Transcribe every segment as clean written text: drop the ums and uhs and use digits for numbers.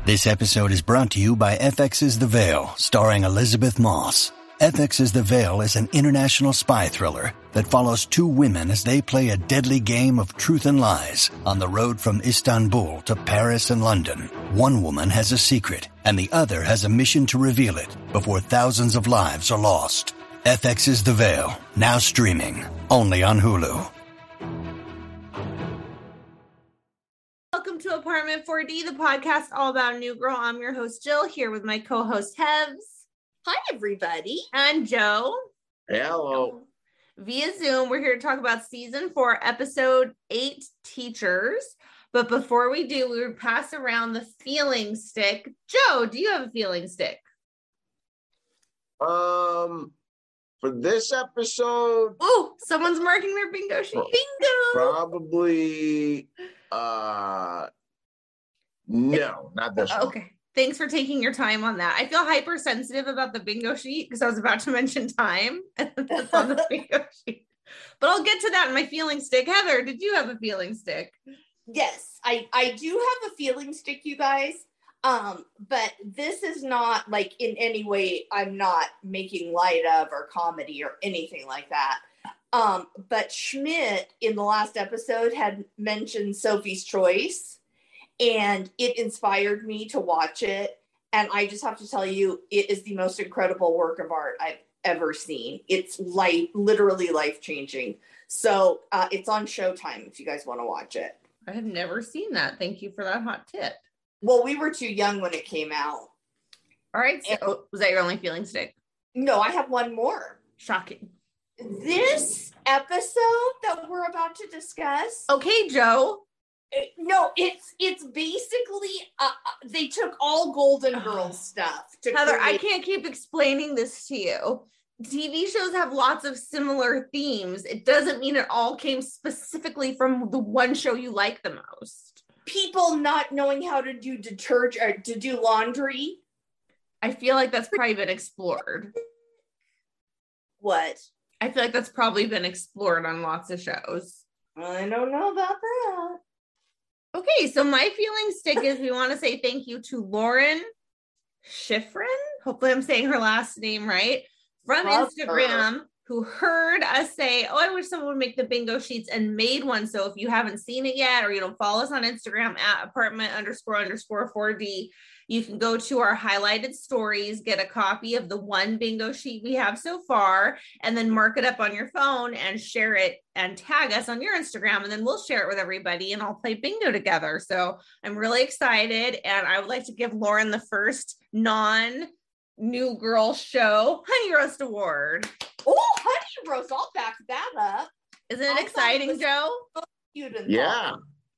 This episode is brought to you by FX's The Veil, starring Elizabeth Moss. FX's The Veil is an international spy thriller that follows two women as they play a deadly game of truth and lies on the road from Istanbul to Paris and London. One woman has a secret, and the other has a mission to reveal it before thousands of lives are lost. FX's The Veil, now streaming, only on Hulu. Welcome to Apartment 4D, the podcast all about New Girl. I'm your host, Jill, here with my co-host, Hevs. Hi, everybody. And Joe. Hello. Via Zoom, we're here to talk about season 4, episode 8, Teachers. But before we do, we would pass around the feeling stick. Joe, do you have a feeling stick? For this episode... Ooh, someone's marking their bingo sheet. Bingo! Probably... No, not this one. Okay. Thanks for taking your time on that. I feel hypersensitive about the bingo sheet because I was about to mention time that's on the bingo sheet. But I'll get to that in my feeling stick. Heather, did you have a feeling stick? Yes, I do have a feeling stick, you guys. But this is not like in any way I'm not making light of or comedy or anything like that. But Schmidt in the last episode had mentioned Sophie's Choice, and it inspired me to watch it. And I just have to tell you, it is the most incredible work of art I've ever seen. It's literally life-changing. So it's on Showtime if you guys want to watch it. I have never seen that. Thank you for that hot tip. Well, we were too young when it came out. All right. So was that your only feeling stick? No, I have one more. Shocking. This episode that we're about to discuss. Okay, Joe. No, it's basically they took all Golden Girls stuff. Heather, I can't keep explaining this to you. TV shows have lots of similar themes. It doesn't mean it all came specifically from the one show you like the most. People not knowing how to do detergent or to do laundry. I feel like that's probably been explored. What? I feel like that's probably been explored on lots of shows. I don't know about that. Okay, so my feeling stick is we want to say thank you to Lauren Schifrin. Hopefully I'm saying her last name right. From Instagram, who heard us say, oh, I wish someone would make the bingo sheets and made one. So if you haven't seen it yet, or you don't follow us on Instagram at apartment__4D, you can go to our highlighted stories, get a copy of the one bingo sheet we have so far, and then mark it up on your phone and share it and tag us on your Instagram. And then we'll share it with everybody and I'll play bingo together. So I'm really excited. And I would like to give Lauren the first non-New Girl Show Honey Roast Award. Oh, Honey Roast, I'll back that up. Isn't it exciting, Joe? Yeah.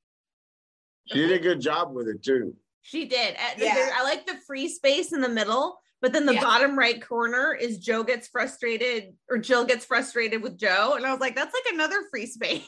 She did a good job with it, too. She did. Yeah. I like the free space in the middle, but then the bottom right corner is Jill gets frustrated with Joe. And I was like, that's like another free space.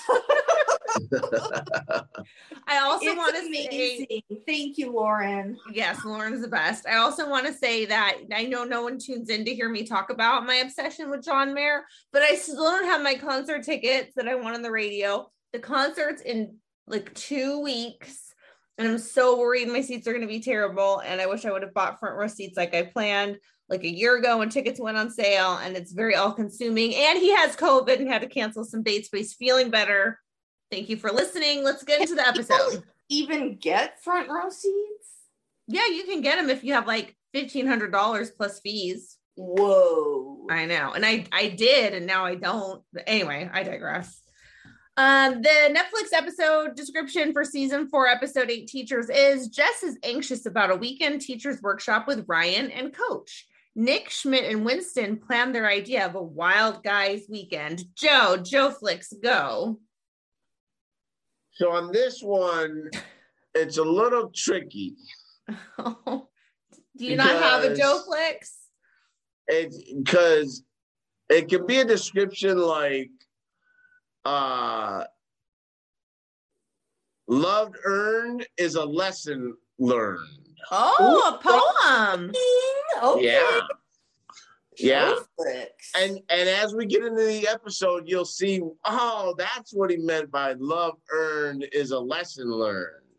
I also want to say, thank you, Lauren. Yes, Lauren's the best. I also want to say that I know no one tunes in to hear me talk about my obsession with John Mayer, but I still don't have my concert tickets that I want on the radio. The concert's in like 2 weeks. And I'm so worried my seats are going to be terrible. And I wish I would have bought front row seats like I planned like a year ago when tickets went on sale. And it's very all consuming. And he has COVID and had to cancel some dates, but he's feeling better. Thank you for listening. Let's get into the episode. Even get front row seats? Yeah, you can get them if you have like $1,500 plus fees. Whoa. I know. And I did, and now I don't. But anyway, I digress. The Netflix episode description for season 4, episode 8, Teachers is Jess is anxious about a weekend teachers workshop with Ryan and Coach. Nick, Schmidt, and Winston plan their idea of a wild guys weekend. Joe Flicks, go. So on this one, it's a little tricky. Do you not have a Joe Flicks? It's because it could be a description like, loved earned is a lesson learned. Oh, a poem. Okay. Yeah. And as we get into the episode, you'll see, oh, that's what he meant by love earned is a lesson learned.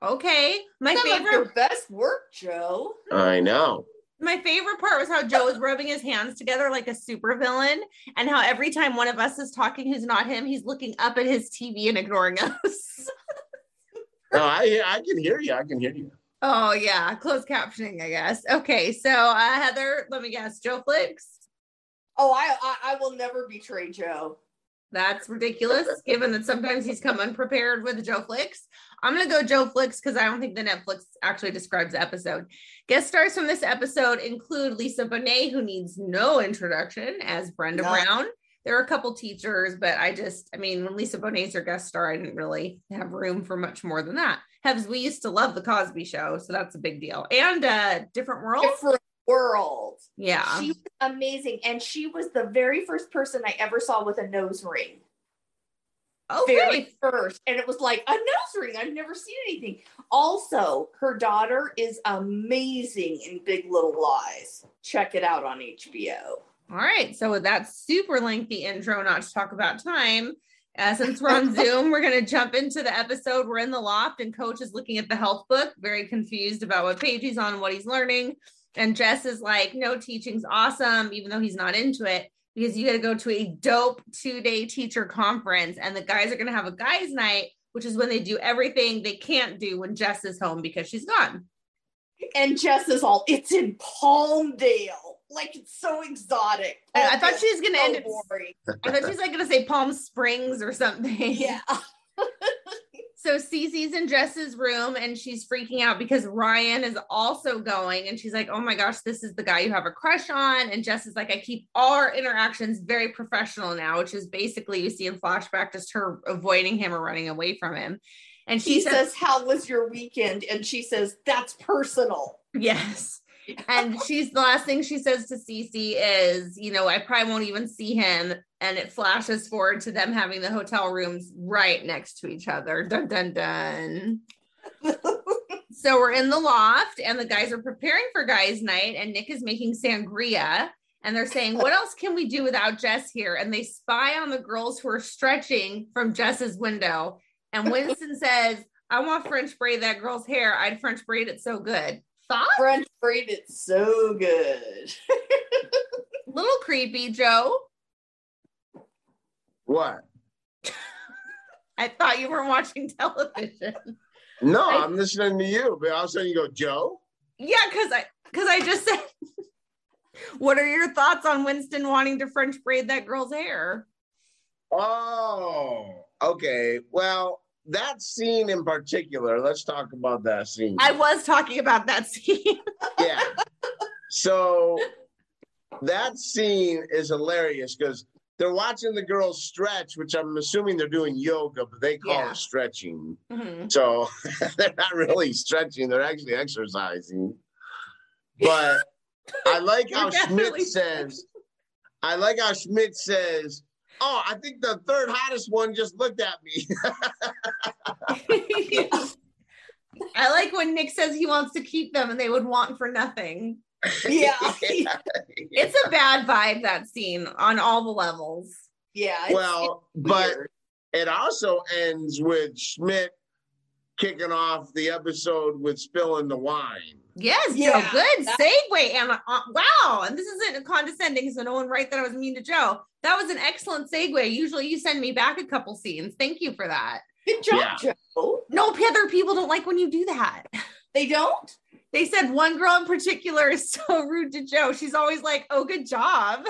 Okay. My Some of favorite your best work, Joe. I know. My favorite part was how Joe was rubbing his hands together like a supervillain, and how every time one of us is talking who's not him, he's looking up at his TV and ignoring us. No, I can hear you. I can hear you. Oh yeah, closed captioning, I guess. Okay, so Heather, let me guess, Joe Flicks. Oh, I will never betray Joe. That's ridiculous, given that sometimes he's come unprepared with Joe Flicks. I'm going to go Joe Flicks because I don't think the Netflix actually describes the episode. Guest stars from this episode include Lisa Bonet, who needs no introduction, as Brenda Brown. There are a couple teachers, but when Lisa Bonet's her guest star, I didn't really have room for much more than that. Hebs, we used to love The Cosby Show, so that's a big deal. And Different World. Different World. Yeah. She was amazing. And she was the very first person I ever saw with a nose ring. Okay. Very first. And it was like a nose ring. I've never seen anything. Also, her daughter is amazing in Big Little Lies. Check it out on HBO. All right. So with that super lengthy intro, not to talk about time, since we're on Zoom, we're going to jump into the episode. We're in the loft and Coach is looking at the health book, very confused about what page he's on, what he's learning. And Jess is like, no, teaching's awesome, even though he's not into it, because you got to go to a dope 2-day teacher conference. And the guys are going to have a guys' night, which is when they do everything they can't do when Jess is home because she's gone. And Jess is it's in Palmdale. Like, it's so exotic. I thought she was going to end it. Boring. I thought she's like going to say Palm Springs or something. Yeah. So Cece's in Jess's room and she's freaking out because Ryan is also going. And she's like, oh my gosh, this is the guy you have a crush on. And Jess is like, I keep all our interactions very professional now, which is basically, you see in flashback, just her avoiding him or running away from him. And she says, how was your weekend? And she says, that's personal. Yes. And the last thing she says to Cece is, I probably won't even see him. And it flashes forward to them having the hotel rooms right next to each other. Dun, dun, dun. So we're in the loft and the guys are preparing for guys' night and Nick is making sangria. And they're saying, what else can we do without Jess here? And they spy on the girls who are stretching from Jess's window. And Winston says, I want French braid that girl's hair. I'd French braid it so good. Thoughts? French braid it so good. Little creepy, Joe. What? I thought you weren't watching television. No, I'm listening to you. But all of a sudden you go, Joe? Yeah, because I just said, what are your thoughts on Winston wanting to French braid that girl's hair? Oh, okay. Well, that scene in particular, let's talk about that scene. I was talking about that scene. Yeah. So that scene is hilarious because they're watching the girls stretch, which I'm assuming they're doing yoga, but they call it stretching. Mm-hmm. So they're not really stretching, they're actually exercising. But I like how Schmidt says, oh, I think the third hottest one just looked at me. I like when Nick says he wants to keep them and they would want for nothing. Yeah. It's a bad vibe, that scene, on all the levels. Yeah. Well, but it also ends with Schmidt kicking off the episode with spilling the wine. Yes, Joe, good segue. And wow, and this isn't condescending, so no one write that I was mean to Joe. That was an excellent segue. Usually you send me back a couple scenes. Thank you for that. Good job, Joe. No, other people don't like when you do that. They don't? They said one girl in particular is so rude to Joe. She's always like, oh, good job.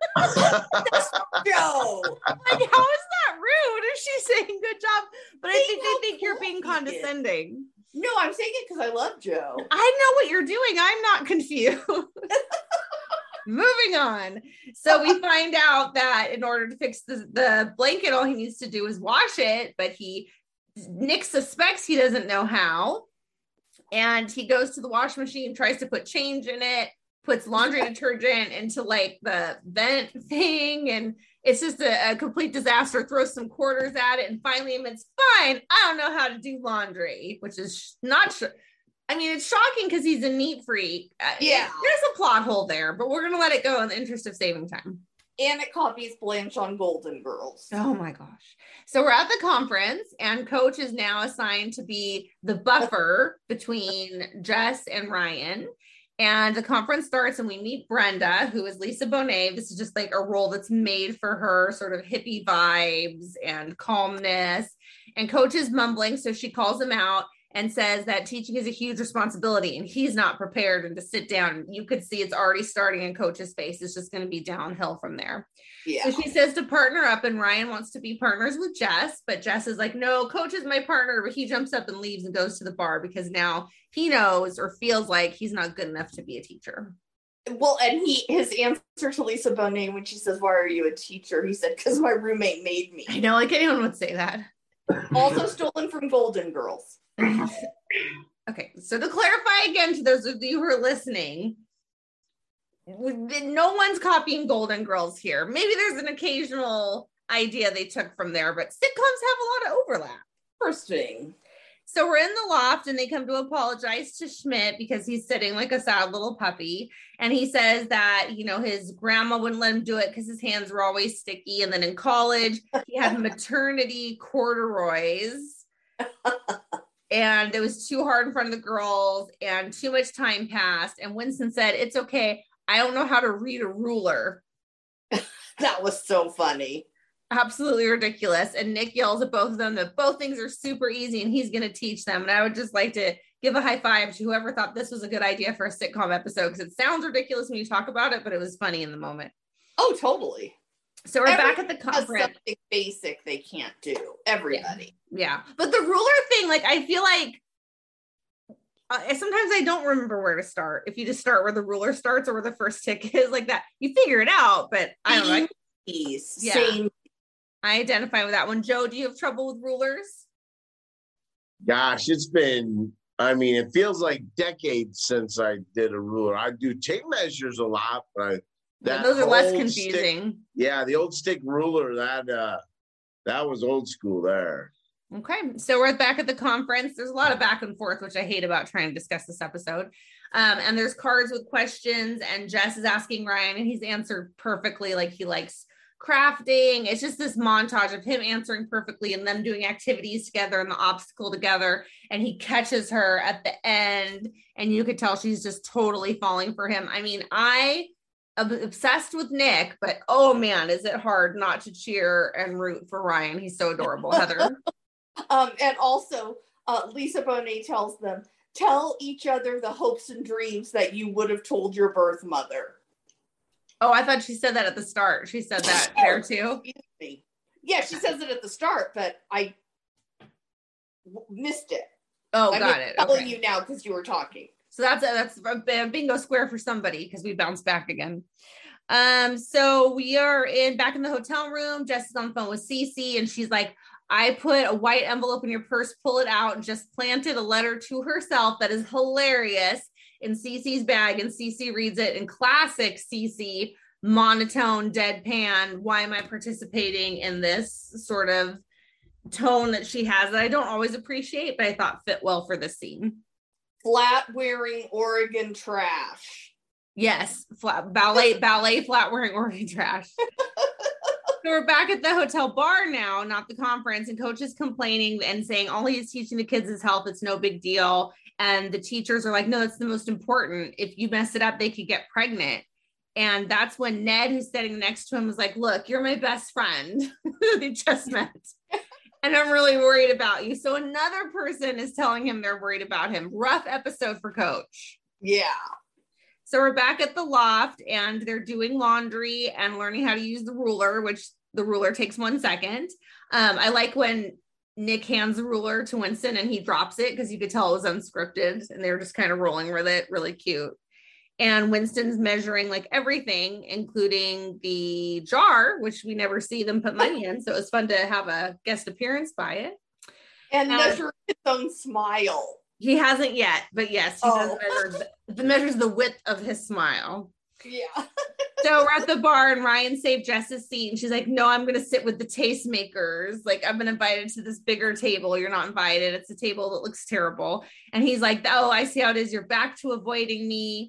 Joe. Like, how is that rude if she's saying good job? But I think they think you're being condescending. No, I'm saying it because I love Joe. I know what you're doing. I'm not confused. Moving on. So we find out that in order to fix the blanket, all he needs to do is wash it. But Nick suspects he doesn't know how. And he goes to the washing machine, tries to put change in it, puts laundry detergent into like the vent thing. And it's just a complete disaster, throws some quarters at it. And finally admits, fine, I don't know how to do laundry, which is not sure. I mean, it's shocking because he's a neat freak. Yeah. There's a plot hole there, but we're going to let it go in the interest of saving time. And it copies Blanche on Golden Girls. Oh my gosh. So we're at the conference and Coach is now assigned to be the buffer between Jess and Ryan. And the conference starts and we meet Brenda, who is Lisa Bonet. This is just like a role that's made for her, sort of hippie vibes and calmness. And Coach is mumbling, so she calls him out and says that teaching is a huge responsibility and he's not prepared and to sit down. You could see it's already starting in Coach's face. It's just going to be downhill from there. Yeah. So she says to partner up and Ryan wants to be partners with Jess, but Jess is like, no, Coach is my partner, but he jumps up and leaves and goes to the bar because now he knows or feels like he's not good enough to be a teacher. Well, and his answer to Lisa Bonet when she says, why are you a teacher? He said, because my roommate made me. I know, like anyone would say that. Also stolen from Golden Girls. Okay, so to clarify again to those of you who are listening, no one's copying Golden Girls here. Maybe there's an occasional idea they took from there, but sitcoms have a lot of overlap. Interesting. So we're in the loft and they come to apologize to Schmidt because he's sitting like a sad little puppy. And he says that, you know, his grandma wouldn't let him do it because his hands were always sticky. And then in college, he had maternity corduroys. And it was too hard in front of the girls and too much time passed. And Winston said, it's okay. I don't know how to read a ruler. That was so funny. Absolutely ridiculous. And Nick yells at both of them that both things are super easy and he's going to teach them. And I would just like to give a high five to whoever thought this was a good idea for a sitcom episode, because it sounds ridiculous when you talk about it, but it was funny in the moment. Oh, totally. So we're back at the conference. Something basic they can't do. Everybody. Yeah. But the ruler thing, like, I feel like sometimes I don't remember where to start. If you just start where the ruler starts or where the first tick is, like that, you figure it out. But I don't know. Yeah. I identify with that one. Joe, do you have trouble with rulers? Gosh, it feels like decades since I did a ruler. I do tape measures a lot, but those are less confusing. The old stick ruler, that was old school there. Okay, so we're back at the conference. There's a lot of back and forth, which I hate about trying to discuss this episode. And there's cards with questions, and Jess is asking Ryan, and he's answered perfectly, like he likes crafting. It's just this montage of him answering perfectly and them doing activities together and the obstacle together. And he catches her at the end, and you could tell she's just totally falling for him. I mean, I am obsessed with Nick, but oh man, is it hard not to cheer and root for Ryan. He's so adorable. Heather. And also, Lisa Bonet tells them, tell each other the hopes and dreams that you would have told your birth mother. Oh, I thought she said that at the start. She said that there too. Yeah, she says it at the start, but I missed it. Oh, got it. I'm telling you now because you were talking. So that's a bingo square for somebody because we bounced back again. So we are back in the hotel room. Jess is on the phone with Cece, and she's like, I put a white envelope in your purse, pull it out, and just planted a letter to herself that is hilarious in Cece's bag. And Cece reads it in classic Cece monotone, deadpan. Why am I participating in this sort of tone that she has that I don't always appreciate, but I thought fit well for this scene? Flat wearing Oregon trash. Yes, ballet flat wearing Oregon trash. So we're back at the hotel bar now, not the conference, and Coach is complaining and saying all he's teaching the kids is health. It's no big deal. And the teachers are like, no, that's the most important. If you mess it up, they could get pregnant. And that's when Ned, who's sitting next to him, was like, look, you're my best friend. They just met. And I'm really worried about you. So another person is telling him they're worried about him. Rough episode for Coach. Yeah. So we're back at the loft and they're doing laundry and learning how to use the ruler, which the ruler takes 1 second. I like when Nick hands the ruler to Winston and he drops it because you could tell it was unscripted and they were just kind of rolling with it. Really cute. And Winston's measuring like everything, including the jar, which we never see them put money in. So it was fun to have a guest appearance by it. And measure his own smile. He hasn't yet, but yes, he does measures the width of his smile. Yeah. So we're at the bar and Ryan saved Jess's seat and she's like, no, I'm going to sit with the tastemakers. Like, I've been invited to this bigger table. You're not invited. It's a table that looks terrible. And he's like, oh, I see how it is. You're back to avoiding me.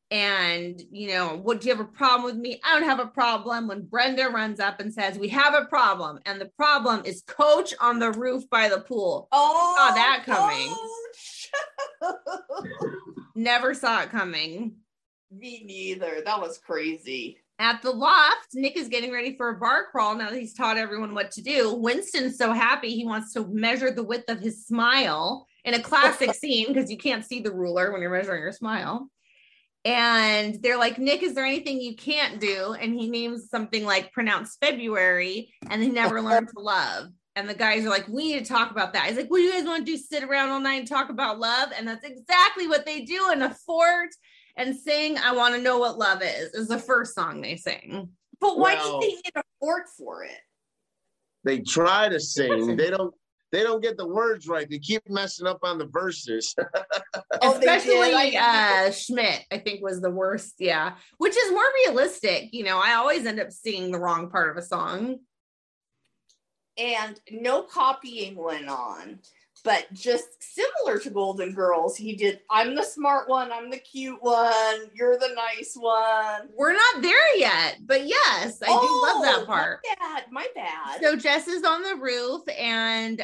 And, you know, what, do you have a problem with me? I don't have a problem. When Brenda runs up and says, we have a problem. And the problem is Coach on the roof by the pool. Oh, Saw that coming. Coach. Never saw it coming. Me neither. That was crazy. At the loft, Nick is getting ready for a bar crawl now that he's taught everyone what to do. Winston's so happy he wants to measure the width of his smile in a classic scene because you can't see the ruler when you're measuring your smile. And they're like, Nick, is there anything you can't do? And he names something like pronounce February, and he never learned to love. And the guys are like, we need to talk about that. He's like, what do you guys want to do? Sit around all night and talk about love? And that's exactly what they do in a fort and sing I Want to Know What Love is the first song they sing. But why do they need a fort for it? They try to sing. They don't get the words right. They keep messing up on the verses. Especially Schmidt, I think, was the worst. Yeah. Which is more realistic. You know, I always end up singing the wrong part of a song. And no copying went on. But just similar to Golden Girls, he did, I'm the smart one, I'm the cute one, you're the nice one. We're not there yet, but yes, I do love that part. My bad. So Jess is on the roof and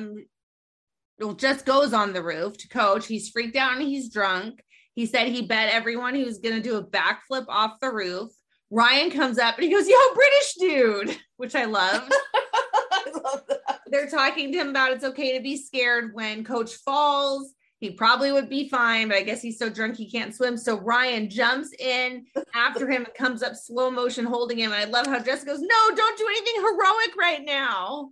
Jess goes on the roof to Coach. He's freaked out and he's drunk. He said he bet everyone he was going to do a backflip off the roof. Ryan comes up and he goes, yo, British dude, which I loved. I love that. They're talking to him about it's okay to be scared when Coach falls. He probably would be fine, but I guess he's so drunk he can't swim. So Ryan jumps in after him and comes up slow motion holding him. And I love how Jessica goes, no, don't do anything heroic right now.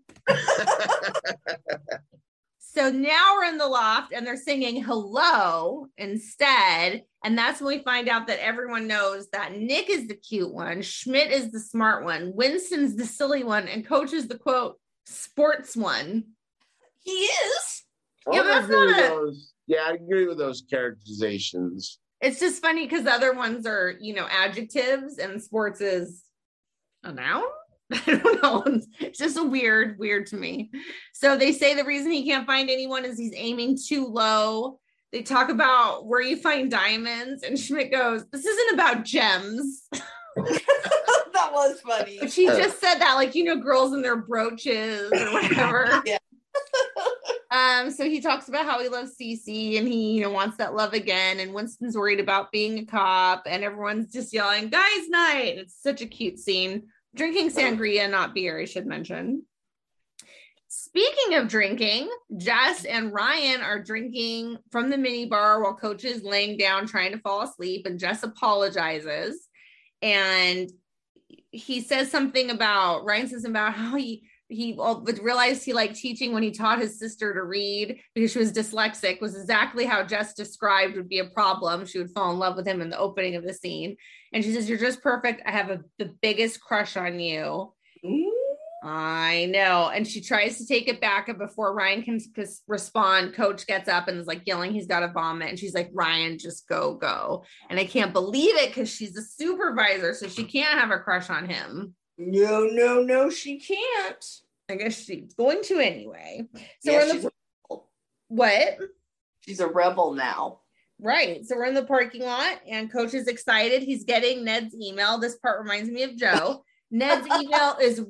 So now we're in the loft and they're singing Hello instead. And that's when we find out that everyone knows that Nick is the cute one. Schmidt is the smart one. Winston's the silly one. And Coach is the quote, sports one. He is. Yeah, that's not I agree with those characterizations. It's just funny because the other ones are, you know, adjectives and sports is a noun. I don't know. It's just a weird to me. So they say the reason he can't find anyone is he's aiming too low. They talk about where you find diamonds and Schmidt goes, this isn't about gems. That was funny. But she just said that, like, you know, girls and their brooches or whatever. Yeah. So he talks about how he loves Cece and he, you know, wants that love again. And Winston's worried about being a cop and everyone's just yelling, guys night. It's such a cute scene. Drinking sangria, not beer, I should mention. Speaking of drinking, Jess and Ryan are drinking from the mini bar while Coach is laying down trying to fall asleep, and Jess apologizes. And he says something about, Ryan says about how he realized he liked teaching when he taught his sister to read because she was dyslexic, was exactly how Jess described would be a problem. She would fall in love with him in the opening of the scene. And she says, you're just perfect. I have the biggest crush on you. Ooh. I know. And she tries to take it back, and before Ryan can respond, Coach gets up and is like yelling he's got to vomit. And she's like, Ryan, just go. And I can't believe it because she's a supervisor, so she can't have a crush on him. No, she can't. I guess she's going to anyway. So yeah, we're in the what? She's a rebel now. Right. So we're in the parking lot and Coach is excited. He's getting Ned's email. This part reminds me of Joe. Ned's email is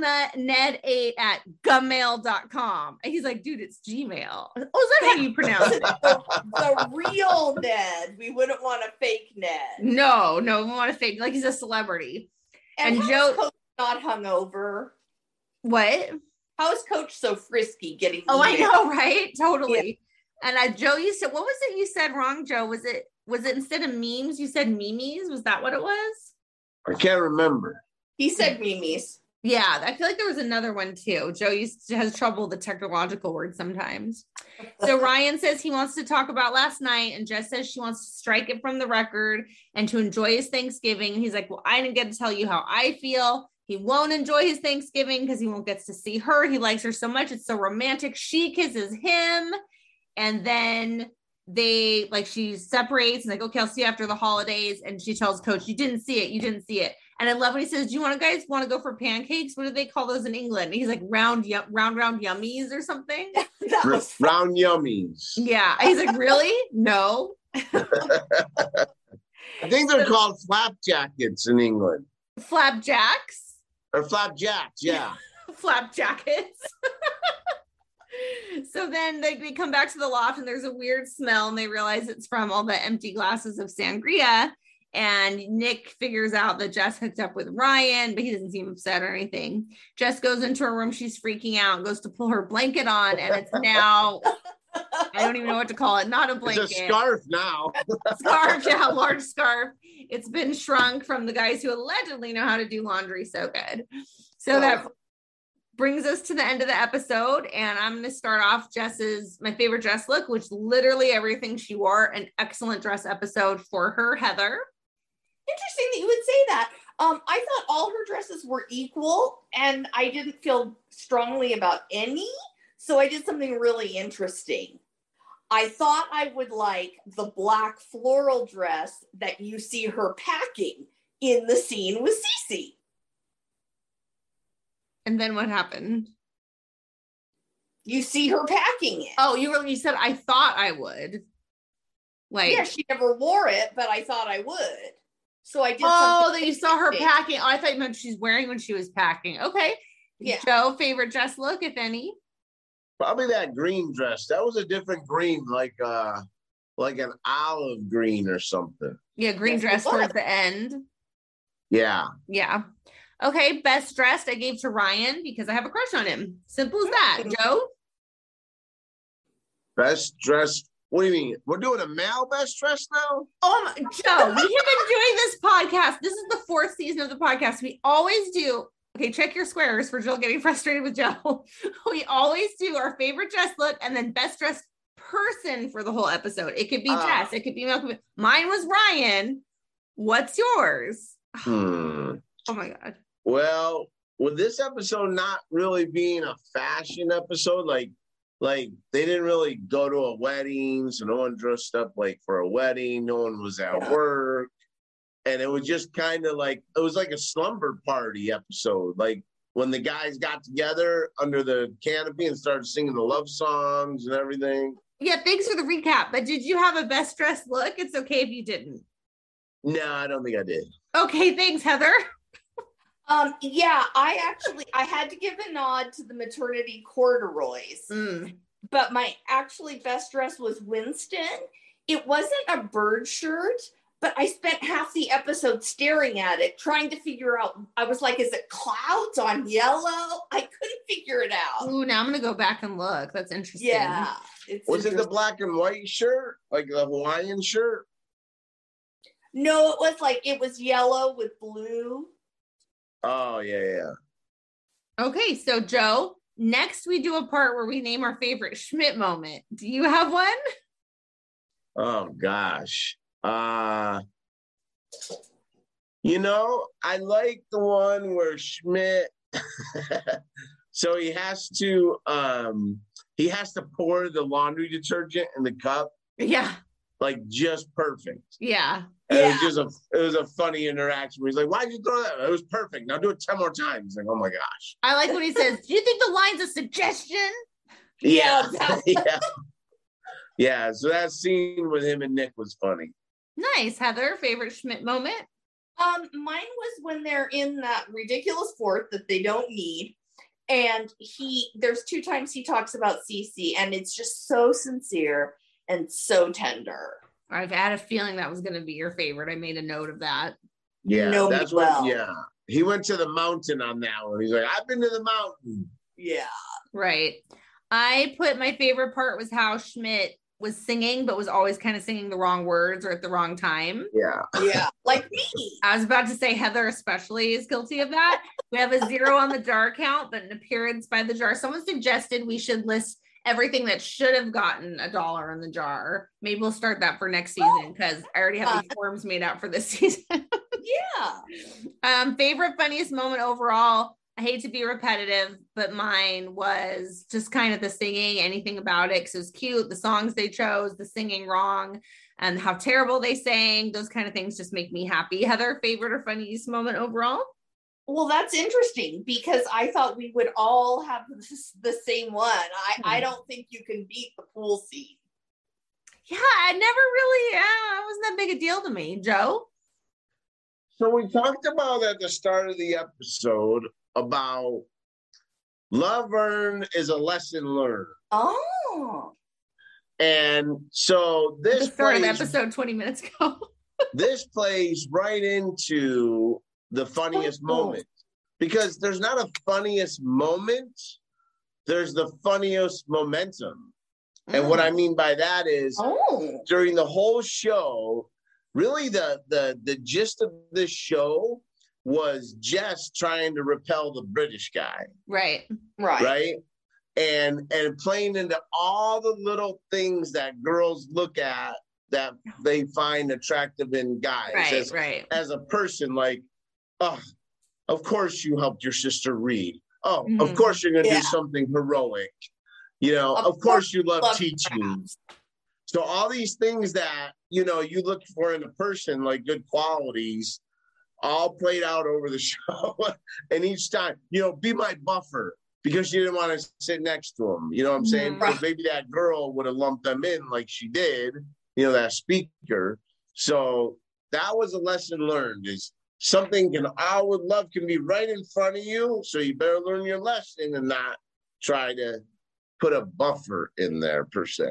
realned8@gmail.com. And he's like, dude, it's Gmail. Oh, is that how you pronounce it? The real Ned. We wouldn't want a fake Ned. No, we want to fake, like he's a celebrity. And Joe Coach not hungover. What? How is Coach so frisky getting email? I know, right? Totally. Yeah. And Joe, you said, what was it you said wrong, Joe? Was it instead of memes, you said memes? Was that what it was? I can't remember. He said memes. Yeah, I feel like there was another one too. Joe has trouble with the technological words sometimes. So Ryan says he wants to talk about last night, and Jess says she wants to strike it from the record and to enjoy his Thanksgiving. And he's like, well, I didn't get to tell you how I feel. He won't enjoy his Thanksgiving because he won't get to see her. He likes her so much. It's so romantic. She kisses him. And then she separates and like, okay, I'll see you after the holidays. And she tells Coach, you didn't see it. And I love when he says, do you guys want to go for pancakes? What do they call those in England? And he's like round yummies or something. Round yummies. Yeah. And he's like, really? No. think they're called flapjackets in England. Flapjacks? Or flapjacks, yeah. Flapjackets. So then they come back to the loft and there's a weird smell and they realize it's from all the empty glasses of sangria. And Nick figures out that Jess hooked up with Ryan, but he doesn't seem upset or anything. Jess goes into her room. She's freaking out and goes to pull her blanket on. And it's now, I don't even know what to call it. Not a blanket. It's a scarf now. Scarf, yeah, large scarf. It's been shrunk from the guys who allegedly know how to do laundry so good. So that brings us to the end of the episode. And I'm going to start off my favorite Jess look, which literally everything she wore, an excellent dress episode for her, Heather. Interesting that you would say that. I thought all her dresses were equal and I didn't feel strongly about any. So I did something really interesting. I thought I would like the black floral dress that you see her packing in the scene with Cece. And then what happened? You see her packing it. Oh, you said I thought I would. Like, yeah, she never wore it, but I thought I would. So I did. Oh, that you saw her packing. Oh, I thought you meant she's wearing when she was packing. Okay. Yeah. Joe, favorite dress look, if any? Probably that green dress. That was a different green, like an olive green or something. Yeah, green dress towards the end. Yeah. Yeah. Okay, best dressed I gave to Ryan because I have a crush on him. Simple as that. Joe? Best dressed. What do you mean? We're doing a male best dress now? Oh, Joe, we have been doing this podcast. This is the 4th season of the podcast. We always do. Okay, check your squares for Jill getting frustrated with Joe. We always do our favorite dress look and then best dressed person for the whole episode. It could be Jess. It could be Malcolm. Mine was Ryan. What's yours? Oh my God. Well, with this episode not really being a fashion episode, like they didn't really go to a wedding, so no one dressed up like for a wedding. No one was at work. And it was just kind of like, it was like a slumber party episode. Like when the guys got together under the canopy and started singing the love songs and everything. Yeah, thanks for the recap. But did you have a best dressed look? It's okay if you didn't. No, I don't think I did. Okay, thanks, Heather. Yeah, I had to give a nod to the maternity corduroys, but my actually best dress was Winston. It wasn't a bird shirt, but I spent half the episode staring at it, trying to figure out, I was like, is it clouds on yellow? I couldn't figure it out. Ooh, now I'm going to go back and look. That's interesting. Yeah. Was it the black and white shirt? Like the Hawaiian shirt? No, it was yellow with blue. Oh, yeah. Okay, so Joe, next we do a part where we name our favorite Schmidt moment. Do you have one? Oh, gosh. I like the one where Schmidt, so he has to pour the laundry detergent in the cup. Yeah. Like just perfect. Yeah. It was a funny interaction where he's like, why'd you throw that? It was perfect. Now do it 10 more times. Like, oh my gosh. I like when he says, do you think the line's a suggestion? Yeah. Yeah. So that scene with him and Nick was funny. Nice. Heather, favorite Schmidt moment? Mine was when they're in that ridiculous fort that they don't need. And there's 2 times he talks about Cece and it's just so sincere and so tender. I've had a feeling that was going to be your favorite. I made a note of that. Yeah, that's what. Yeah, he went to the mountain on that one. He's like, I've been to the mountain. Yeah, right. I put my favorite part was how Schmidt was singing, but was always kind of singing the wrong words or at the wrong time. Yeah, like me. I was about to say Heather especially is guilty of that. We have a 0 on the jar count, but an appearance by the jar. Someone suggested we should list everything that should have gotten $1 in the jar. Maybe we'll start that for next season because I already have these forms made out for this season. Yeah. Favorite funniest moment overall. I hate to be repetitive, but mine was just kind of the singing, anything about it, because it was cute. The songs they chose, the singing wrong, and how terrible they sang. Those kind of things just make me happy. Heather, favorite or funniest moment overall? Well, that's interesting because I thought we would all have the same one. I don't think you can beat the pool scene. Yeah, I never really, it wasn't that big a deal to me. Joe? So we talked about at the start of the episode about love earned is a lesson learned. Oh. And so this the start of the episode 20 minutes ago. This plays right into the funniest moment, because there's not a funniest moment, there's the funniest momentum. And what I mean by that is during the whole show, really the gist of this show was Jess trying to repel the British guy. Right. And playing into all the little things that girls look at that they find attractive in guys. As a person, like, oh, of course you helped your sister read. Oh, of course you're going to do something heroic. You know, of course you love teaching. So all these things that, you know, you look for in a person, like good qualities, all played out over the show. And each time, you know, be my buffer, because you didn't want to sit next to him. You know what I'm saying? Because maybe that girl would have lumped them in like she did, you know, that speaker. So that was a lesson learned, is something love can be right in front of you. So you better learn your lesson and not try to put a buffer in there per se.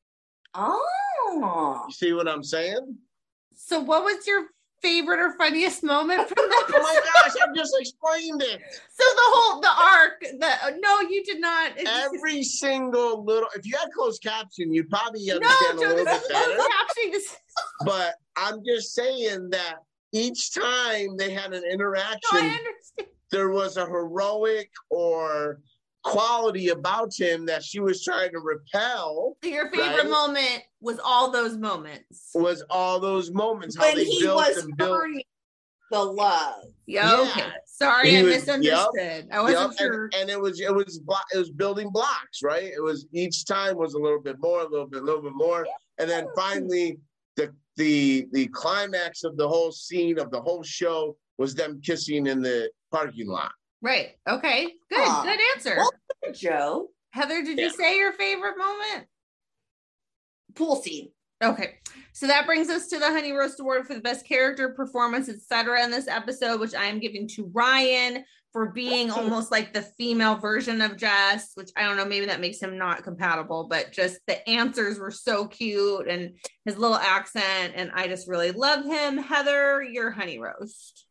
Oh. You see what I'm saying? So what was your favorite or funniest moment from that? Oh my gosh, I just explained it. So the arc, no, you did not. Every single little, if you had closed caption, you'd probably understand a little bit better. But I'm just saying that each time they had an interaction, there was a heroic or quality about him that she was trying to repel. So your favorite moment was all those moments. When he was earning the love. Okay. Sorry, I misunderstood. I wasn't sure. And it was building blocks, right? It was each time was a little bit more, a little bit more, and then finally the climax of the whole scene of the whole show was them kissing in the parking lot. Right. Okay. Good. Good answer. Well, Joe. Heather, did you say your favorite moment? Pool scene. Okay. So that brings us to the Honey Roast Award for the best character, performance, etc. in this episode, which I am giving to Ryan for being almost like the female version of Jess, which I don't know, maybe that makes him not compatible, but just the answers were so cute and his little accent, and I just really love him. Heather, your Honey Roast.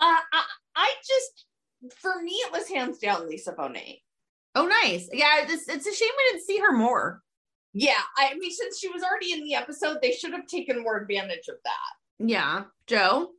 For me, it was hands down Lisa Bonet. Oh, nice. Yeah, it's a shame we didn't see her more. Yeah, I mean, since she was already in the episode, they should have taken more advantage of that. Yeah. Joe?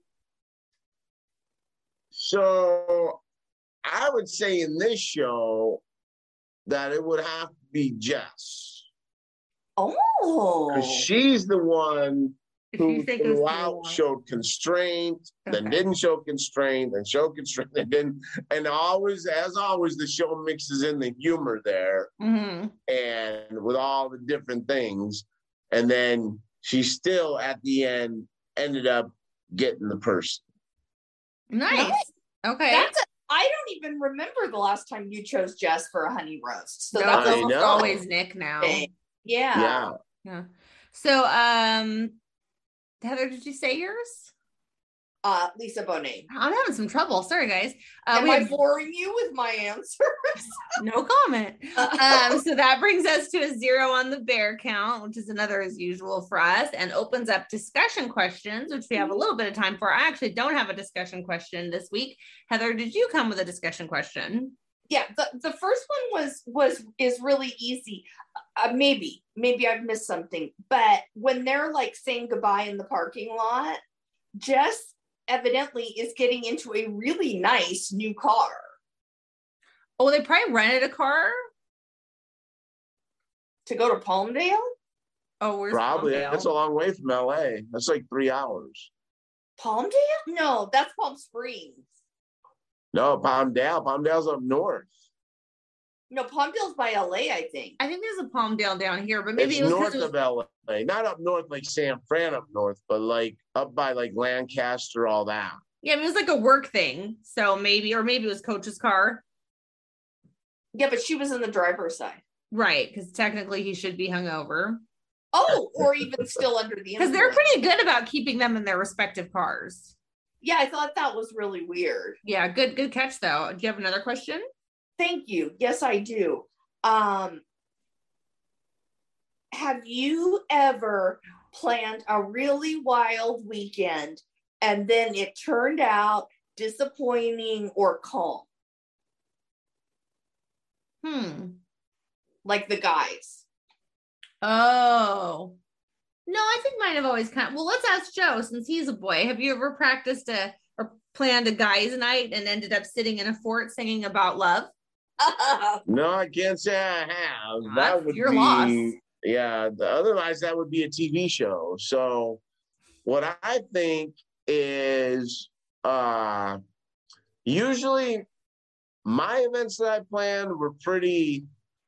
So I would say in this show that it would have to be Jess. Oh. Because she's the one who throughout showed constraint, then didn't show constraint, then showed constraint, then didn't. And always, as always, the show mixes in the humor there and with all the different things. And then she still, at the end, ended up getting the person. Nice. Okay. I don't even remember the last time you chose Jess for a Honey Roast. So that's almost always Nick now. Yeah. So, Heather, did you say yours? Lisa Bonet. I'm having some trouble. Sorry, guys. Am I boring you with my answers? No comment. So that brings us to a 0 on the bear count, which is another as usual for us, and opens up discussion questions, which we have a little bit of time for. I actually don't have a discussion question this week. Heather, did you come with a discussion question? Yeah, the first one is really easy. Maybe I've missed something, but when they're like saying goodbye in the parking lot, Jess evidently is getting into a really nice new car. Oh, they probably rented a car to go to Palmdale. Oh, where's probably Palmdale? That's a long way from LA. That's like 3 hours. Palmdale? No, that's Palm Springs. No, Palmdale. Palmdale's up north. No, Palmdale's by LA, I think. I think there's a Palmdale down here, but maybe it's it was north of LA. Not up north like San Fran up north, but like up by like Lancaster, all that. Yeah, it was like a work thing. So maybe it was Coach's car. Yeah, but she was in the driver's side. Right, because technically he should be hungover. Oh, or even still under the influence. Because they're pretty good about keeping them in their respective cars. Yeah, I thought that was really weird. Yeah, good catch though. Do you have another question? Thank you. Yes, I do. Have you ever planned a really wild weekend and then it turned out disappointing or calm? Like the guys. Oh. No, I think mine have always well, let's ask Joe since he's a boy. Have you ever practiced or planned a guys' night and ended up sitting in a fort singing about love? No, I can't say I have. That would be loss. Yeah, otherwise that would be a TV show. So what I think is usually my events that I planned were pretty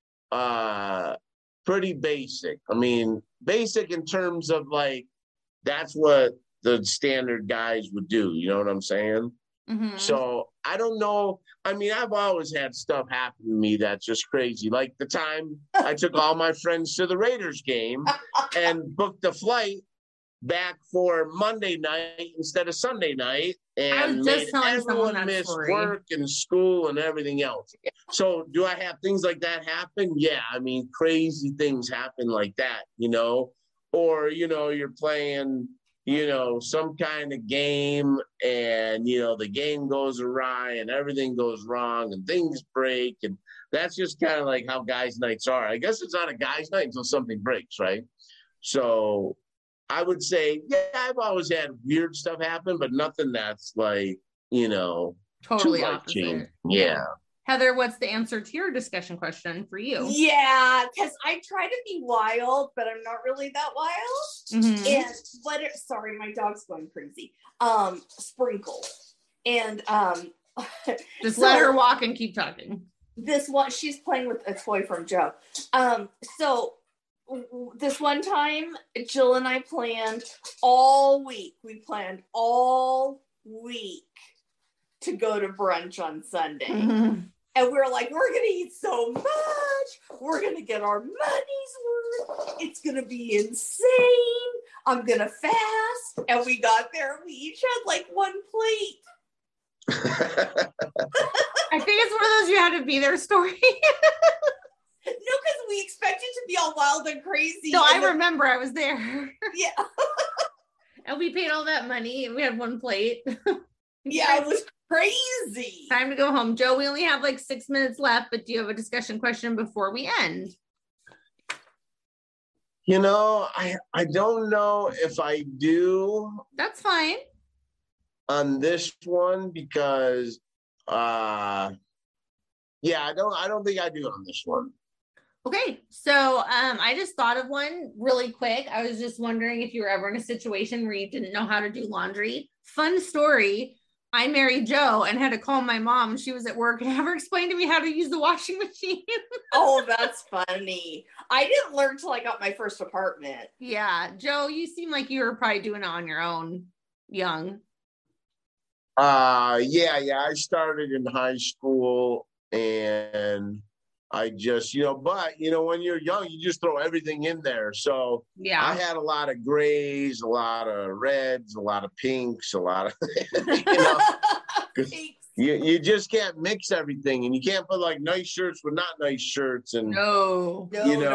basic. I mean, basic in terms of like, that's what the standard guys would do. You know what I'm saying? Mm-hmm. So I don't know. I mean, I've always had stuff happen to me that's just crazy. Like the time I took all my friends to the Raiders game and booked a flight back for Monday night instead of Sunday night, and made everyone miss work and school and everything else. So do I have things like that happen? Yeah, I mean, crazy things happen like that, you know, or, you know, you're playing, you know, some kind of game and, you know, the game goes awry and everything goes wrong and things break. And that's just kind of like how guys' nights are. I guess it's not a guys' night until something breaks, right? So I would say, yeah, I've always had weird stuff happen, but nothing that's like, you know, totally opposite. Yeah. Heather, what's the answer to your discussion question for you? Yeah, because I try to be wild, but I'm not really that wild. Mm-hmm. And sorry, my dog's going crazy. Sprinkles. And just let her walk and keep talking. This one, she's playing with a toy from Joe. So this one time, Jill and I planned all week. We planned all week to go to brunch on Sunday. Mm-hmm. And we were like, we're going to eat so much. We're going to get our money's worth. It's going to be insane. I'm going to fast. And we got there. We each had like one plate. I think it's one of those you had to be there story. No, because we expected to be all wild and crazy. No, I remember I was there. Yeah. And we paid all that money and we had one plate. Yeah, it was crazy. Time to go home. Joe, we only have like 6 minutes left, but do you have a discussion question before we end? You know, I don't know if I do. That's fine. On this one, because yeah, I don't think I do on this one. Okay, so I just thought of one really quick. I was just wondering if you were ever in a situation where you didn't know how to do laundry. Fun story. I married Joe and had to call my mom. She was at work and have her explain to me how to use the washing machine. Oh, that's funny. I didn't learn till I got my first apartment. Yeah. Joe, you seem like you were probably doing it on your own young. Yeah. I started in high school and I just, but when you're young, you just throw everything in there. So yeah, I had a lot of grays, a lot of reds, a lot of pinks, a lot of, you just can't mix everything, and you can't put like nice shirts with not nice shirts. And no,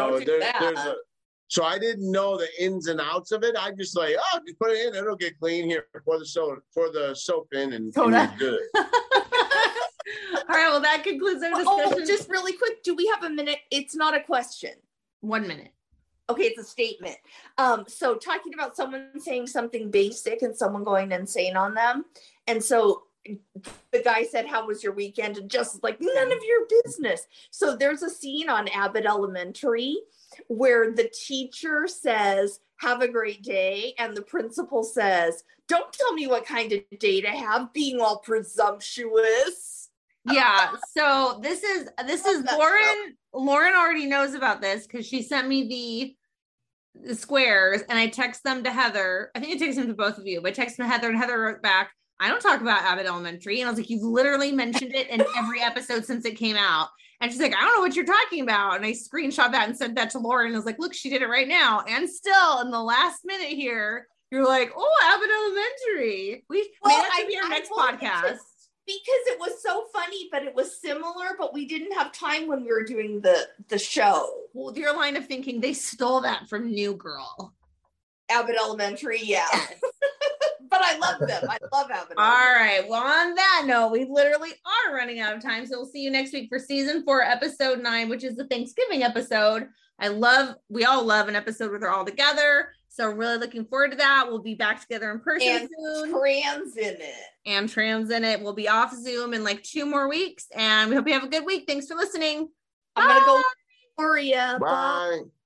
so I didn't know the ins and outs of it. I just just put it in, it'll get clean here, pour the soap in, and it's good. All right, well, that concludes our discussion. Oh, just really quick, do we have a minute? It's not a question. 1 minute. Okay, it's a statement. So talking about someone saying something basic and someone going insane on them. And so the guy said, how was your weekend? And just like, none of your business. So there's a scene on Abbott Elementary where the teacher says, have a great day. And the principal says, don't tell me what kind of day to have, being all presumptuous. Yeah, so this is Lauren. Lauren already knows about this because she sent me the squares, and I text them to Heather. I think I texted them to both of you, but I texted them to Heather, and Heather wrote back, I don't talk about Abbott Elementary. And I was like, you've literally mentioned it in every episode since it came out. And she's like, I don't know what you're talking about. And I screenshot that and sent that to Lauren. And I was like, look, she did it right now. And still in the last minute here, You're like, oh, Abbott Elementary. That should be our next podcast. Because it was so funny, but it was similar, but we didn't have time when we were doing the show. Well, your line of thinking, they stole that from New Girl. Abbott Elementary, yeah. But I love them. I love Abbott Elementary. All right. Well, on that note, we literally are running out of time. So we'll see you next week for season 4, episode 9, which is the Thanksgiving episode. We all love an episode where they're all together. So really looking forward to that. We'll be back together in person soon. And trans in it. We'll be off Zoom in like 2 more weeks. And we hope you have a good week. Thanks for listening. I'm going to go worry you. Bye.